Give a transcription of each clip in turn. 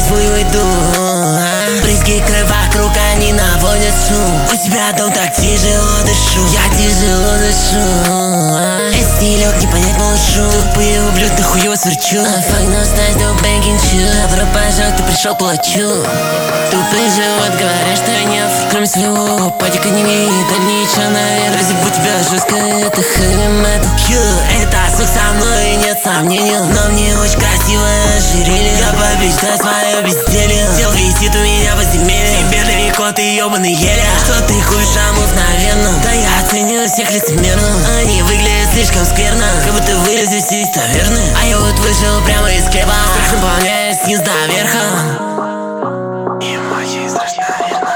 возьму и уйду. Брызги крови вокруг, они наводят шум. У тебя дом, так тяжело дышу. Я тяжело дышу. Если лег, не понять малышу. Тупые ублюдки, хуёво сверчу. Fuck no nice, no banking chill. Добро пожаловать, ты пришел, плачу. Тупый живот, говорят, что нет. Кроме своего падика не видно ничего, наверное. Разъебу тебя жестко, это heavy metal. Это звук со мной, нет сомнений. Но мне очень красивое ожерелье. Я побеждаю свое безделье. Дел висит у меня в подземелье. Тебе далеко, ты ебаный еле. Что ты хочешь, амув, наверное. Да я оценил всех лицемерно. Они выглядят слишком скверно, как будто вылезли из таверны. А я вот вышел прямо из склепа. Страх наполняет снизу до верха. Эмоции страшно,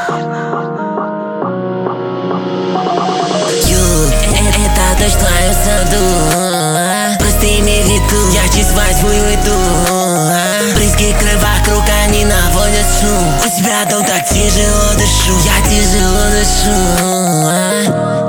это дождь в твоем саду. Просто имей в виду, я чист возьму и уйду. Брызги крови вокруг, они наводят шум. У тебя дом, так тяжело дышу. Я тяжело дышу.